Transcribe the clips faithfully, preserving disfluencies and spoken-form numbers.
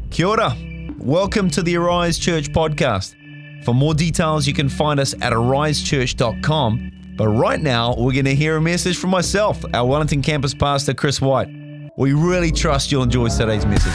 Kia ora. Welcome to the Arise Church podcast. For more details, you can find us at arise church dot com. But right now, we're going to hear a message from myself, our Wellington campus pastor, Chris White. We really trust you'll enjoy today's message.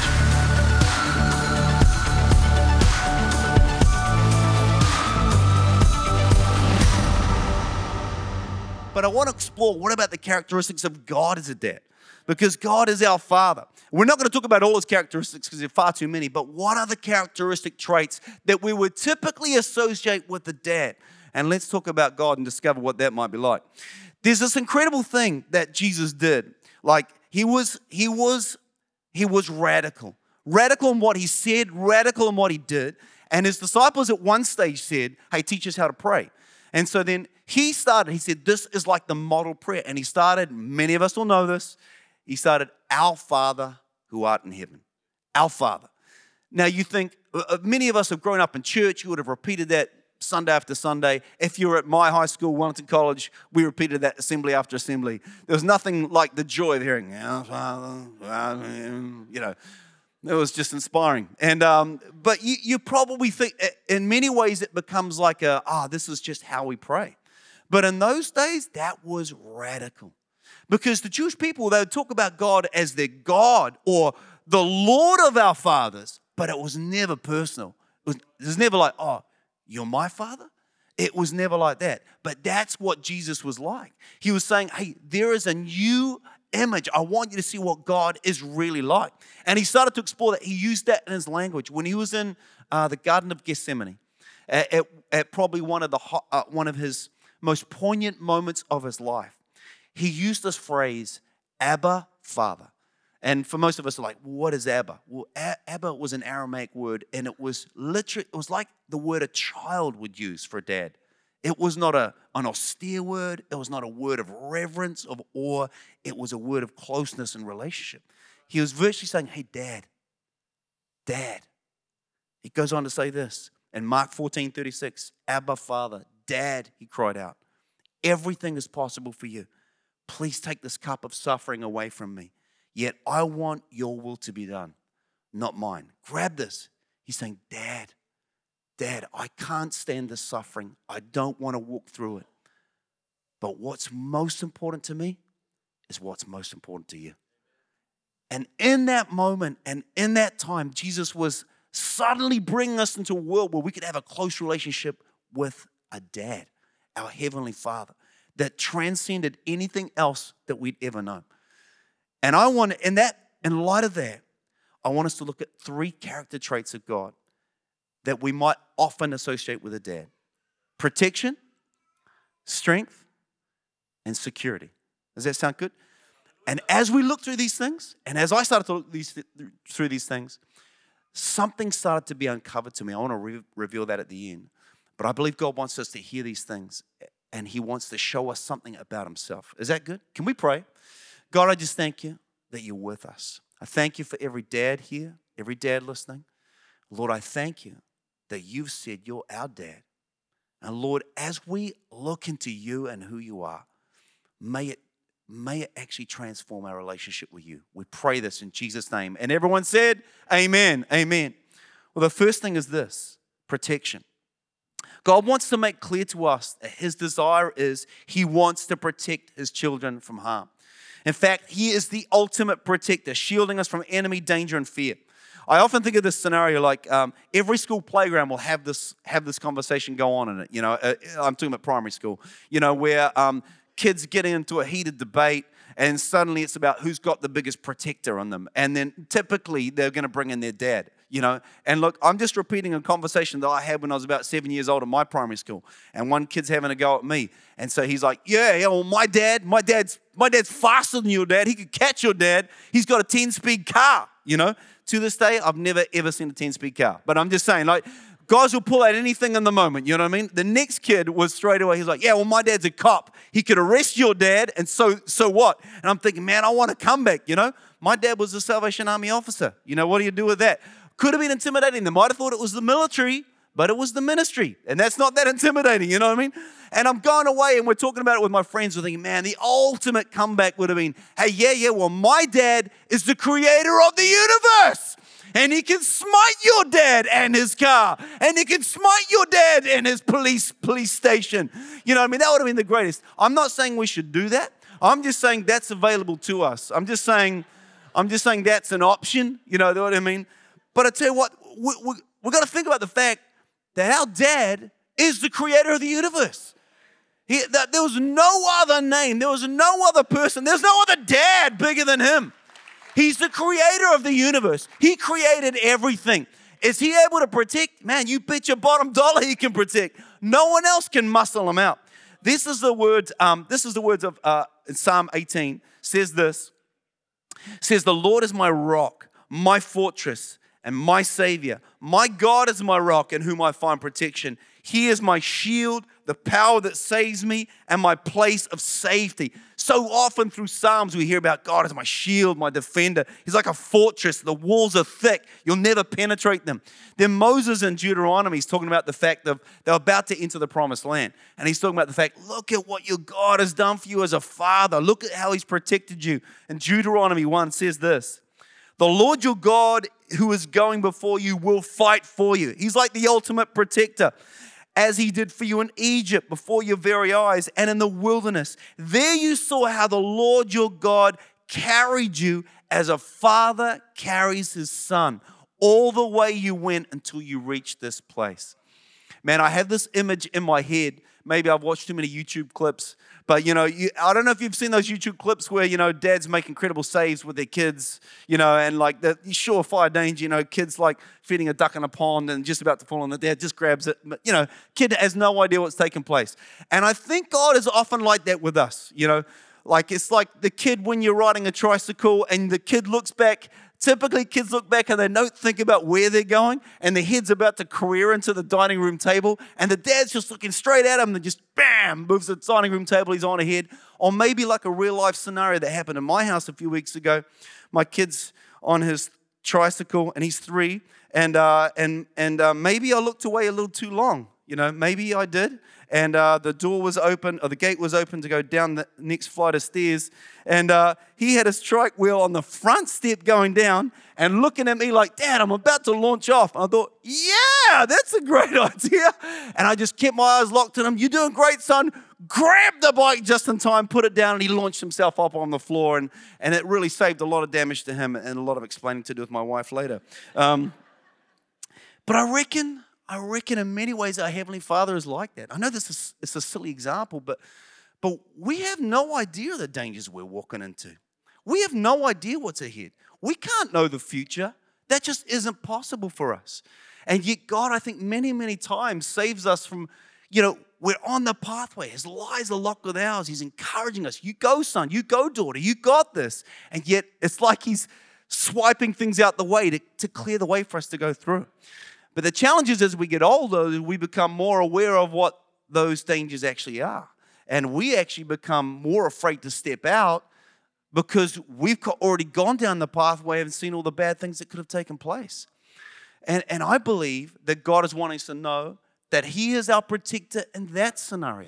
But I want to explore, what about the characteristics of God as a dad? Because God is our Father. We're not going to talk about all his characteristics because there are far too many, but what are the characteristic traits that we would typically associate with the dad? And let's talk about God and discover what that might be like. There's this incredible thing that Jesus did. Like, he was, he was, he was radical. Radical in what he said, radical in what he did. And his disciples at one stage said, hey, teach us how to pray. And so then he started, he said, this is like the model prayer. And he started, many of us will know this, he started, our Father who art in heaven. Our Father. Now you think, uh, many of us have grown up in church, you would have repeated that Sunday after Sunday. If you were at my high school, Wellington College, we repeated that assembly after assembly. There was nothing like the joy of hearing, our Father, you know. It was just inspiring. And um, but you, you probably think, in many ways, it becomes like a, ah, oh, this is just how we pray. But in those days, that was radical. Because the Jewish people, they would talk about God as their God or the Lord of our fathers, but it was never personal. It was, it was never like, oh, you're my father? It was never like that. But that's what Jesus was like. He was saying, hey, there is a new image. I want you to see what God is really like. And he started to explore that. He used that in his language. When he was in uh, the Garden of Gethsemane, at, at, at probably one of, the, uh, one of his most poignant moments of his life, he used this phrase, Abba, Father. And for most of us, are like, what is Abba? Well, Abba was an Aramaic word, and it was literally, it was like the word a child would use for a dad. It was not a, an austere word. It was not a word of reverence, of awe. It was a word of closeness and relationship. He was virtually saying, hey, Dad, Dad. He goes on to say this in Mark fourteen thirty-six, Abba, Father, Dad, he cried out. Everything is possible for you. Please take this cup of suffering away from me. Yet I want your will to be done, not mine. Grab this. He's saying, Dad, Dad, I can't stand this suffering. I don't want to walk through it. But what's most important to me is what's most important to you. And in that moment and in that time, Jesus was suddenly bringing us into a world where we could have a close relationship with a dad, our Heavenly Father, that transcended anything else that we'd ever known. And I want, in that, in light of that, I want us to look at three character traits of God that we might often associate with a dad. Protection, strength, and security. Does that sound good? And as we look through these things, and as I started to look these, through these things, something started to be uncovered to me. I want to re- reveal that at the end. But I believe God wants us to hear these things, and he wants to show us something about himself. Is that good? Can we pray? God, I just thank you that you're with us. I thank you for every dad here, every dad listening. Lord, I thank you that you've said you're our dad. And Lord, as we look into you and who you are, may it, may it actually transform our relationship with you. We pray this in Jesus' name. And everyone said, amen, amen. Well, the first thing is this, protection. God wants to make clear to us that his desire is he wants to protect his children from harm. In fact, he is the ultimate protector, shielding us from enemy, danger, and fear. I often think of this scenario like um, every school playground will have this have this conversation go on in it. You know, uh, I'm talking about primary school. You know, where um, kids get into a heated debate, and suddenly it's about who's got the biggest protector on them. And then typically they're going to bring in their dad. You know, and look, I'm just repeating a conversation that I had when I was about seven years old in my primary school, and one kid's having a go at me, and so he's like, "Yeah, yeah, well, my dad, my dad's, my dad's faster than your dad. He could catch your dad. He's got a ten-speed car." You know, to this day, I've never ever seen a ten-speed car, but I'm just saying, like, guys will pull out anything in the moment. You know what I mean? The next kid was straight away. He's like, "Yeah, well, my dad's a cop. He could arrest your dad, and so, so what?" And I'm thinking, man, I want to come back. You know, my dad was a Salvation Army officer. You know, what do you do with that? Could have been intimidating. They might have thought it was the military, but it was the ministry. And that's not that intimidating, you know what I mean? And I'm going away and we're talking about it with my friends. We're thinking, man, the ultimate comeback would have been, hey, yeah, yeah, well, my dad is the creator of the universe. And he can smite your dad and his car. And he can smite your dad and his police police station. You know what I mean? That would have been the greatest. I'm not saying we should do that. I'm just saying that's available to us. I'm just saying, I'm just saying that's an option. You know what I mean? But I tell you what, we, we, we've got to think about the fact that our dad is the creator of the universe. He, that there was no other name. There was no other person. There's no other dad bigger than him. He's the creator of the universe. He created everything. Is he able to protect? Man, you bet your bottom dollar he can protect. No one else can muscle him out. This is the words. Um, this is the words of uh, Psalm eighteen. Says this. Says the Lord is my rock, my fortress, and my Savior. My God is my rock in whom I find protection. He is my shield, the power that saves me, and my place of safety. So often through Psalms we hear about God as my shield, my defender. He's like a fortress. The walls are thick. You'll never penetrate them. Then Moses in Deuteronomy is talking about the fact that they're about to enter the promised land. And he's talking about the fact, look at what your God has done for you as a father. Look at how he's protected you. And Deuteronomy one says this. The Lord your God who is going before you will fight for you. He's like the ultimate protector, as he did for you in Egypt before your very eyes and in the wilderness. There you saw how the Lord your God carried you as a father carries his son all the way you went until you reached this place. Man, I have this image in my head. Maybe I've watched too many YouTube clips, but you know, you, I don't know if you've seen those YouTube clips where, you know, dads make incredible saves with their kids, you know, and like the surefire danger, you know, kids like feeding a duck in a pond and just about to fall on, the dad just grabs it. But, you know, kid has no idea what's taking place. And I think God is often like that with us, you know, like it's like the kid when you're riding a tricycle and the kid looks back. Typically, kids look back and they don't think about where they're going, and the head's about to career into the dining room table, and the dad's just looking straight at him and just bam, moves the dining room table, he's on ahead. Or maybe like a real life scenario that happened in my house a few weeks ago. My kid's on his tricycle and he's three, and uh, and and uh, maybe I looked away a little too long. You know, maybe I did. And uh, the door was open, or the gate was open to go down the next flight of stairs. And uh, he had his trike wheel on the front step going down and looking at me like, Dad, I'm about to launch off. And I thought, yeah, that's a great idea. And I just kept my eyes locked on him. You're doing great, son. Grabbed the bike just in time, put it down, and he launched himself up on the floor. And, and it really saved a lot of damage to him and a lot of explaining to do with my wife later. Um, but I reckon... I reckon in many ways our Heavenly Father is like that. I know this is it's a silly example, but, but we have no idea the dangers we're walking into. We have no idea what's ahead. We can't know the future. That just isn't possible for us. And yet God, I think, many, many times saves us from, you know, we're on the pathway. His lies are locked with ours. He's encouraging us. You go, son. You go, daughter. You got this. And yet it's like he's swiping things out the way to, to clear the way for us to go through. But the challenge is as we get older, we become more aware of what those dangers actually are. And we actually become more afraid to step out because we've already gone down the pathway and seen all the bad things that could have taken place. And, and I believe that God is wanting us to know that He is our protector in that scenario.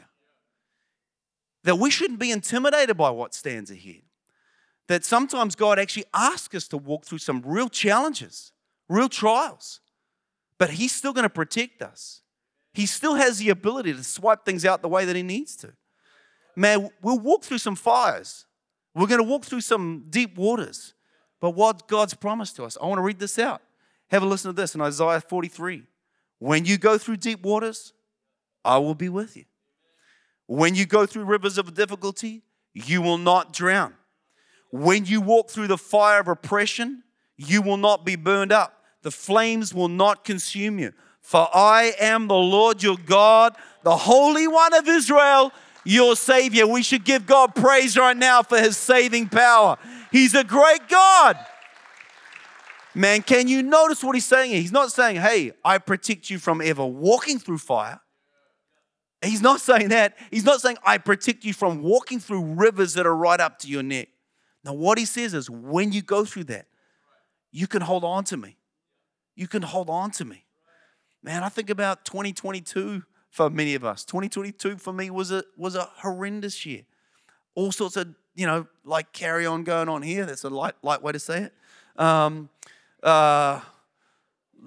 That we shouldn't be intimidated by what stands ahead. That sometimes God actually asks us to walk through some real challenges, real trials. But He's still going to protect us. He still has the ability to swipe things out the way that He needs to. Man, we'll walk through some fires. We're going to walk through some deep waters. But what God's promised to us, I want to read this out. Have a listen to this in Isaiah forty-three. When you go through deep waters, I will be with you. When you go through rivers of difficulty, you will not drown. When you walk through the fire of oppression, you will not be burned up. The flames will not consume you. For I am the Lord your God, the Holy One of Israel, your Savior. We should give God praise right now for His saving power. He's a great God. Man, can you notice what He's saying? He's not saying, hey, I protect you from ever walking through fire. He's not saying that. He's not saying, I protect you from walking through rivers that are right up to your neck. Now, what He says is, when you go through that, you can hold on to me. You can hold on to me. Man, I think about twenty twenty-two for many of us. twenty twenty-two for me was a was a horrendous year. All sorts of, you know, like carry on going on here. That's a light, light way to say it. Um, uh,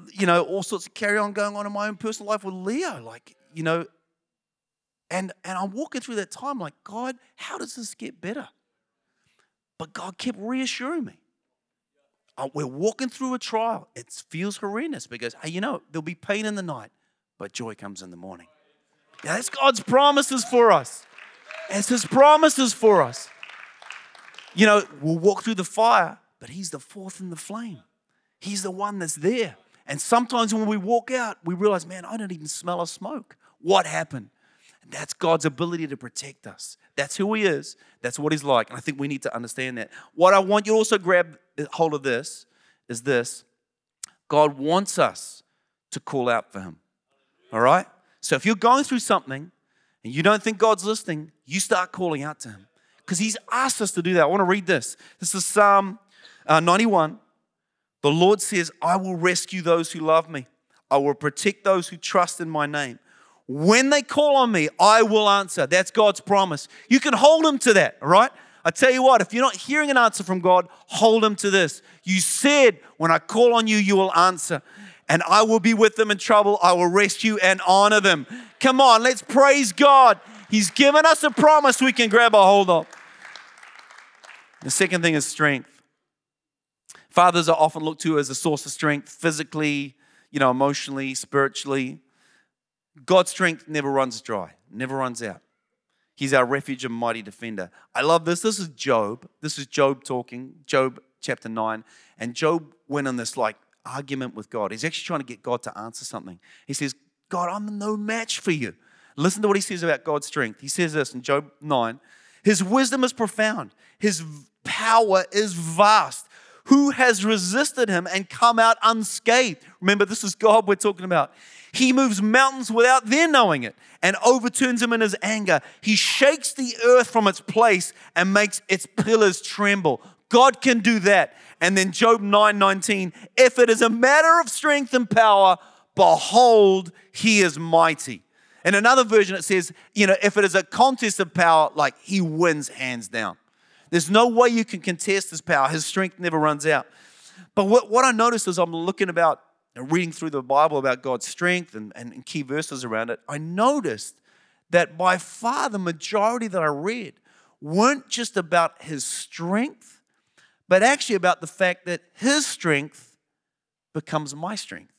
you know, all sorts of carry on going on in my own personal life with Leo. Like, you know, and, and I'm walking through that time like, God, how does this get better? But God kept reassuring me. Uh, we're walking through a trial. It feels horrendous because, hey, you know, there'll be pain in the night, but joy comes in the morning. Yeah, that's God's promises for us. It's His promises for us. You know, we'll walk through the fire, but He's the fourth in the flame. He's the one that's there. And sometimes when we walk out, we realize, man, I don't even smell a smoke. What happened? And that's God's ability to protect us. That's who He is. That's what He's like. And I think we need to understand that. What I want you to also grab hold of this is this. God wants us to call out for Him. All right? So if you're going through something and you don't think God's listening, you start calling out to Him. Because He's asked us to do that. I want to read this. This is Psalm uh, ninety-one. The Lord says, I will rescue those who love me. I will protect those who trust in my name. When they call on me, I will answer. That's God's promise. You can hold Him to that, all right? I tell you what, if you're not hearing an answer from God, hold Him to this. You said, when I call on you, you will answer. And I will be with them in trouble. I will rescue and honor them. Come on, let's praise God. He's given us a promise we can grab a hold of. The second thing is strength. Fathers are often looked to as a source of strength physically, you know, emotionally, spiritually. God's strength never runs dry, never runs out. He's our refuge and mighty defender. I love this. This is Job. This is Job talking, Job chapter nine. And Job went on this like argument with God. He's actually trying to get God to answer something. He says, God, I'm no match for you. Listen to what he says about God's strength. He says this in Job nine. His wisdom is profound. His power is vast. Who has resisted him and come out unscathed? Remember, this is God we're talking about. He moves mountains without their knowing it and overturns them in his anger. He shakes the earth from its place and makes its pillars tremble. God can do that. And then Job nine nineteen, if it is a matter of strength and power, behold, he is mighty. In another version, it says, you know, if it is a contest of power, like he wins hands down. There's no way you can contest his power. His strength never runs out. But what, what I noticed as I'm looking about and reading through the Bible about God's strength and, and, and key verses around it, I noticed that by far the majority that I read weren't just about his strength, but actually about the fact that his strength becomes my strength.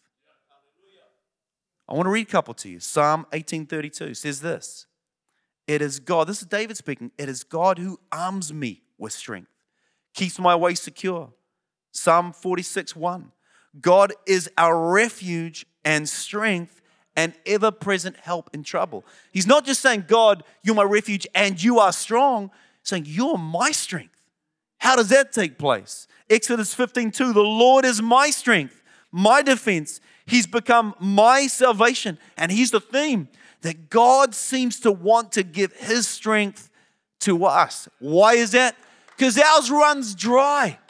I want to read a couple to you. Psalm eighteen thirty-two says this. It is God, this is David speaking, it is God who arms me with strength, keeps my way secure. Psalm forty-six one. God is our refuge and strength and ever-present help in trouble. He's not just saying, God, you're my refuge and you are strong. He's saying, you're my strength. How does that take place? Exodus fifteen two, the Lord is my strength, my defense. He's become my salvation. And here's the theme, that God seems to want to give his strength to us. Why is that? Because ours runs dry.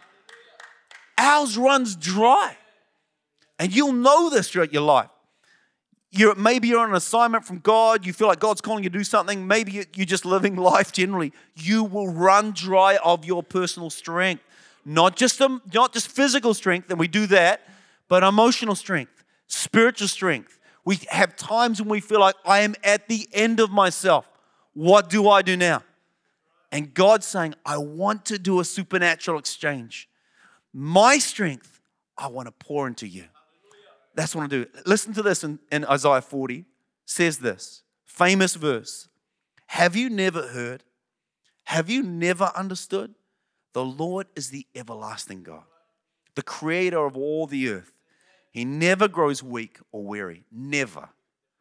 Ours runs dry. And you'll know this throughout your life. You're, maybe you're on an assignment from God. You feel like God's calling you to do something. Maybe you're just living life generally. You will run dry of your personal strength. Not just, um, not just physical strength, and we do that, but emotional strength, spiritual strength. We have times when we feel like I am at the end of myself. What do I do now? And God's saying, I want to do a supernatural exchange. My strength, I want to pour into you. That's what I do. Listen to this in, in Isaiah forty. Says this, famous verse. Have you never heard? Have you never understood? The Lord is the everlasting God, the creator of all the earth. He never grows weak or weary. Never.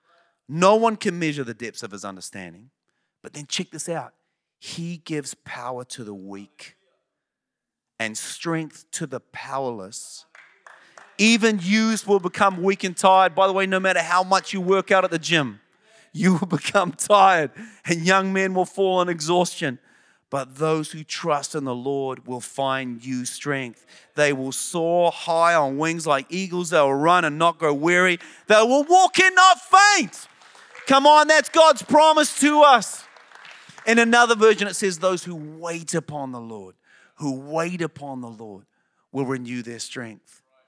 No one can measure the depths of his understanding. But then check this out. He gives power to the weak and strength to the powerless. Even youth will become weak and tired. By the way, no matter how much you work out at the gym, you will become tired, and young men will fall in exhaustion. But those who trust in the Lord will find new strength. They will soar high on wings like eagles. They will run and not grow weary. They will walk and not faint. Come on, that's God's promise to us. In another version, it says those who wait upon the Lord, who wait upon the Lord will renew their strength.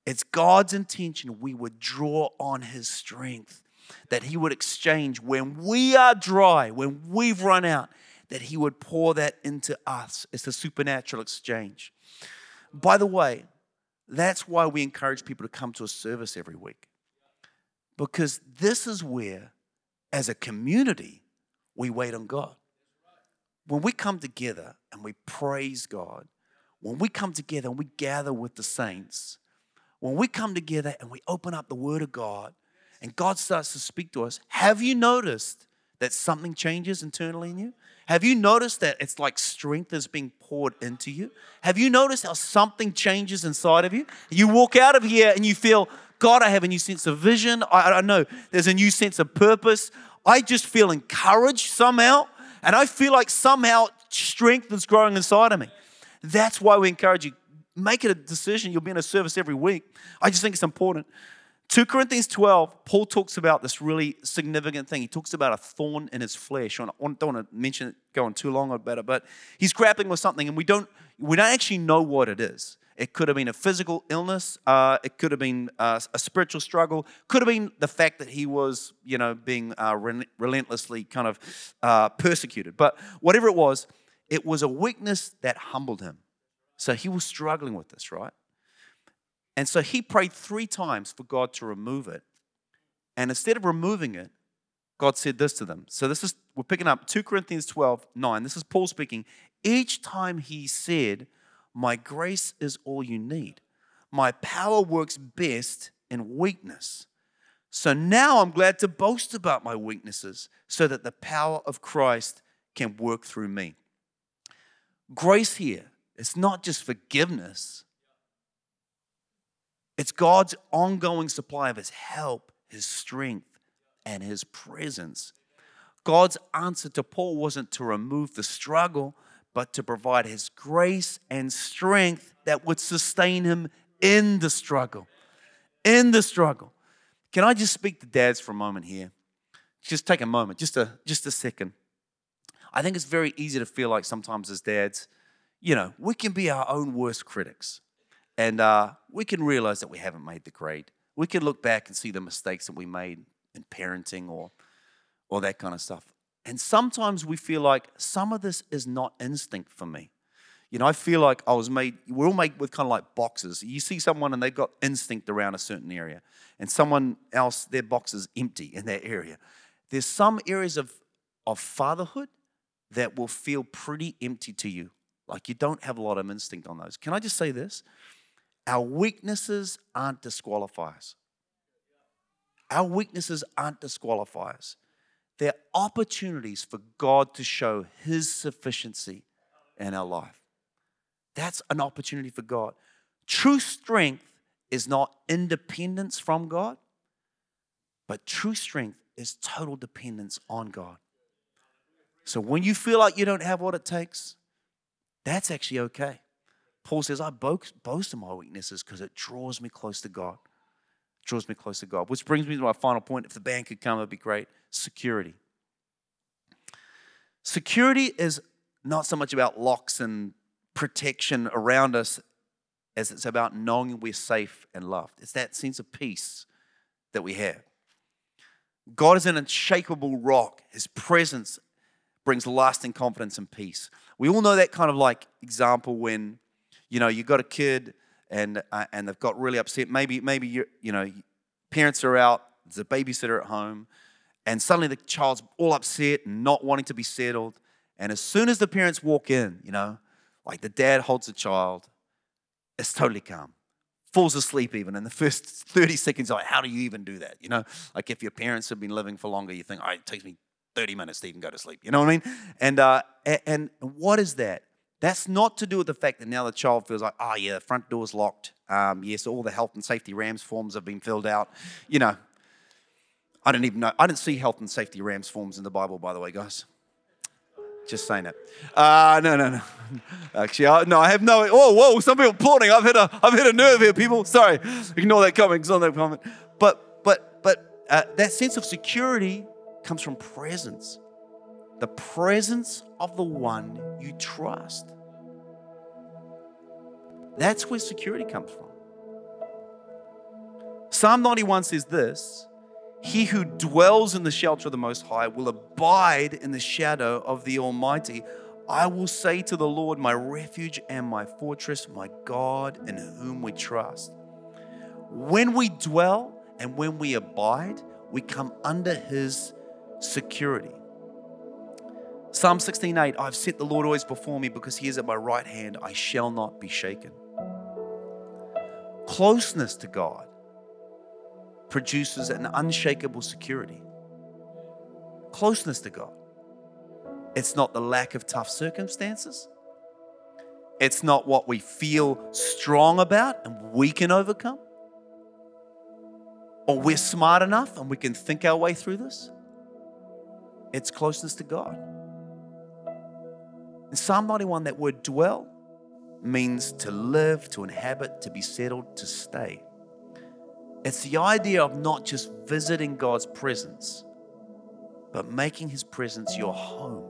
It's God's intention we would draw on his strength, that he would exchange when we are dry, when we've run out, that he would pour that into us. It's a supernatural exchange. By the way, that's why we encourage people to come to a service every week. Because this is where, as a community, we wait on God. When we come together and we praise God, when we come together and we gather with the saints, when we come together and we open up the Word of God and God starts to speak to us, have you noticed that something changes internally in you? Have you noticed that it's like strength is being poured into you? Have you noticed how something changes inside of you? You walk out of here and you feel, God, I have a new sense of vision. I, I know there's a new sense of purpose. I just feel encouraged somehow. And I feel like somehow strength is growing inside of me. That's why we encourage you. Make it a decision. You'll be in a service every week. I just think it's important. Second Corinthians twelve, Paul talks about this really significant thing. He talks about a thorn in his flesh. I don't want to mention it, go on too long about it, but he's grappling with something, and we don't we don't actually know what it is. It could have been a physical illness. Uh, it could have been uh, a spiritual struggle. Could have been the fact that he was, you know, being uh, relentlessly kind of uh, persecuted. But whatever it was, it was a weakness that humbled him. So he was struggling with this, right? And so he prayed three times for God to remove it. And instead of removing it, God said this to them. So this is, we're picking up Second Corinthians twelve, nine. This is Paul speaking. Each time he said, my grace is all you need. My power works best in weakness. So now I'm glad to boast about my weaknesses so that the power of Christ can work through me. Grace here, it's not just forgiveness. It's God's ongoing supply of his help, his strength, and his presence. God's answer to Paul wasn't to remove the struggle, but to provide his grace and strength that would sustain him in the struggle. In the struggle. Can I just speak to dads for a moment here? Just take a moment, just a, just a second. I think it's very easy to feel like sometimes as dads, you know, we can be our own worst critics. And uh, we can realize that we haven't made the grade. We can look back and see the mistakes that we made in parenting or, or that kind of stuff. And sometimes we feel like some of this is not instinct for me. You know, I feel like I was made, we're all made with kind of like boxes. You see someone and they've got instinct around a certain area. And someone else, their box is empty in that area. There's some areas of, of fatherhood that will feel pretty empty to you. Like you don't have a lot of instinct on those. Can I just say this? Our weaknesses aren't disqualifiers. Our weaknesses aren't disqualifiers. They're opportunities for God to show his sufficiency in our life. That's an opportunity for God. True strength is not independence from God, but true strength is total dependence on God. So when you feel like you don't have what it takes, that's actually okay. Paul says, I boast in my weaknesses because it draws me close to God. It draws me close to God. Which brings me to my final point. If the band could come, it'd be great. Security. Security is not so much about locks and protection around us as it's about knowing we're safe and loved. It's that sense of peace that we have. God is an unshakable rock. His presence brings lasting confidence and peace. We all know that kind of like example when, you know, you've got a kid and uh, and they've got really upset. Maybe maybe you you know, parents are out, there's a babysitter at home, and suddenly the child's all upset and not wanting to be settled. And as soon as the parents walk in, you know, like the dad holds the child, it's totally calm. Falls asleep even in the first thirty seconds. Like, how do you even do that? You know, like if your parents have been living for longer, you think, all right, it takes me thirty minutes to even go to sleep. You know what I mean? And uh, and what is that? That's not to do with the fact that now the child feels like, oh yeah, the front door's locked. Um, yes, all the health and safety RAMS forms have been filled out. You know, I don't even know. I didn't see health and safety RAMS forms in the Bible, by the way, guys. Just saying it. Uh, no, no, no. Actually, I, no, I have no. Oh, whoa! Some people applauding. I've hit a, I've hit a nerve here, people. Sorry, ignore that comment. Ignore that comment. But, but, but uh, that sense of security comes from presence. The presence of the one you trust. That's where security comes from. Psalm ninety-one says this, he who dwells in the shelter of the Most High will abide in the shadow of the Almighty. I will say to the Lord, my refuge and my fortress, my God in whom we trust. When we dwell and when we abide, we come under his security. Psalm sixteen eight, I've set the Lord always before me because he is at my right hand. I shall not be shaken. Closeness to God produces an unshakable security. Closeness to God. It's not the lack of tough circumstances. It's not what we feel strong about and we can overcome. Or we're smart enough and we can think our way through this. It's closeness to God. In Psalm ninety-one, that word dwell means to live, to inhabit, to be settled, to stay. It's the idea of not just visiting God's presence, but making his presence your home.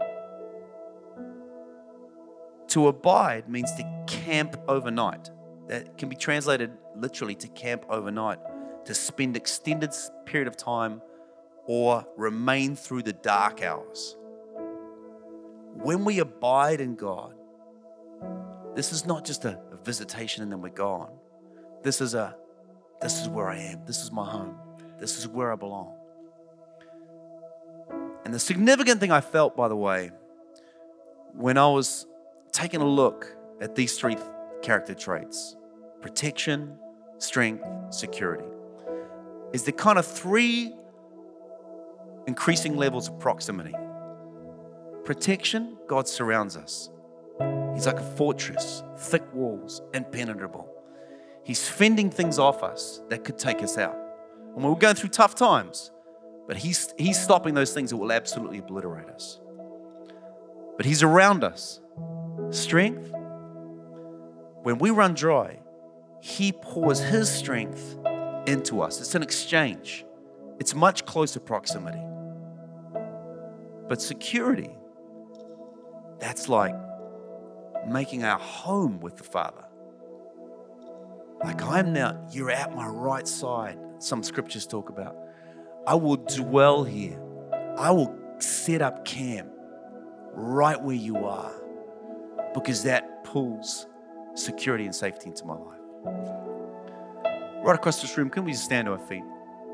To abide means to camp overnight. That can be translated literally to camp overnight, to spend extended period of time or remain through the dark hours. When we abide in God, this is not just a, a visitation and then we're gone. This is a, this is where I am. This is my home. This is where I belong. And the significant thing I felt, by the way, when I was taking a look at these three character traits, protection, strength, security, is the kind of three increasing levels of proximity. Protection, God surrounds us. He's like a fortress, thick walls, impenetrable. He's fending things off us that could take us out. And we're going through tough times, but he's, he's stopping those things that will absolutely obliterate us. But he's around us. Strength, when we run dry, he pours his strength into us. It's an exchange. It's much closer proximity. But security, that's like making our home with the Father. Like I'm now, you're at my right side. Some scriptures talk about. I will dwell here. I will set up camp right where you are, because that pulls security and safety into my life. Right across this room, can we just stand to our feet?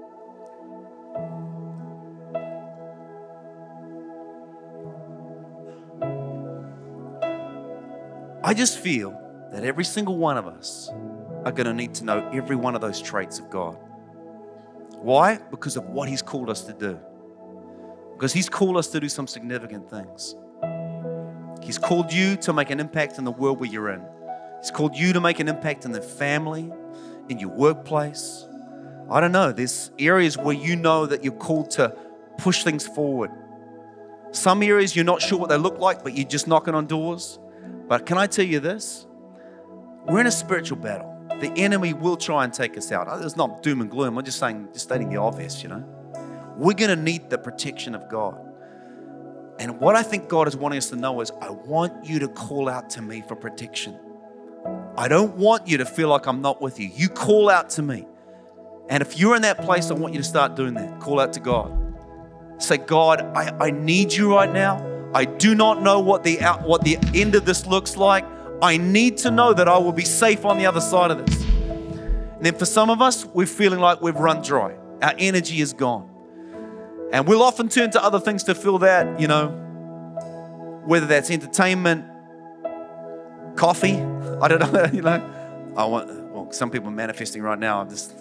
I just feel that every single one of us are going to need to know every one of those traits of God. Why? Because of what he's called us to do. Because he's called us to do some significant things. He's called you to make an impact in the world where you're in. He's called you to make an impact in the family, in your workplace. I don't know, there's areas where you know that you're called to push things forward. Some areas you're not sure what they look like, but you're just knocking on doors. But can I tell you this? We're in a spiritual battle. The enemy will try and take us out. It's not doom and gloom. I'm just saying, just stating the obvious, you know. We're going to need the protection of God. And what I think God is wanting us to know is, I want you to call out to me for protection. I don't want you to feel like I'm not with you. You call out to me. And if you're in that place, I want you to start doing that. Call out to God. Say, God, I, I need you right now. I do not know what the out, what the end of this looks like. I need to know that I will be safe on the other side of this. And then for some of us, we're feeling like we've run dry. Our energy is gone. And we'll often turn to other things to fill that, you know, whether that's entertainment, coffee, I don't know, you know. I want, well, some people are manifesting right now. I'm just,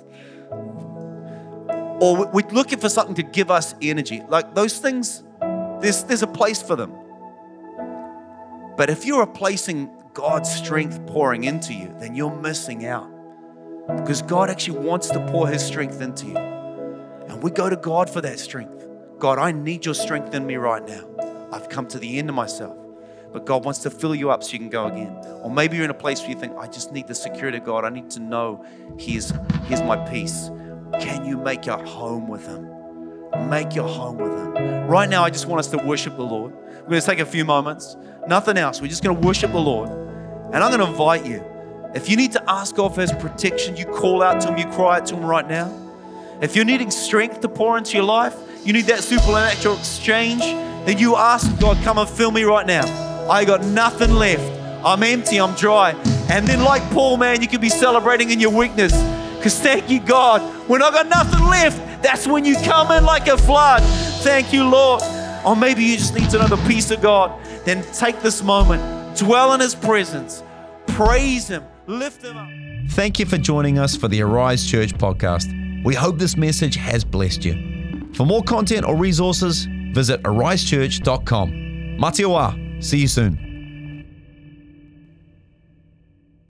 or we're looking for something to give us energy. Like those things, there's, there's a place for them. But if you're replacing God's strength pouring into you, then you're missing out. Because God actually wants to pour his strength into you. And we go to God for that strength. God, I need your strength in me right now. I've come to the end of myself. But God wants to fill you up so you can go again. Or maybe you're in a place where you think, I just need the security of God. I need to know here's, here's my peace. Can you make your home with him? Make your home with him. Right now, I just want us to worship the Lord. We're going to take a few moments. Nothing else. We're just going to worship the Lord. And I'm going to invite you. If you need to ask God for His protection, you call out to Him, you cry out to Him right now. If you're needing strength to pour into your life, you need that supernatural exchange, then you ask God, come and fill me right now. I got nothing left. I'm empty, I'm dry. And then like Paul, man, you can be celebrating in your weakness. Because thank you, God, when I got nothing left, that's when you come in like a flood. Thank you, Lord. Or maybe you just need to know the peace of God. Then take this moment, dwell in His presence, praise Him, lift Him up. Thank you for joining us for the Arise Church podcast. We hope this message has blessed you. For more content or resources, visit arise church dot com. Mate ua. See you soon.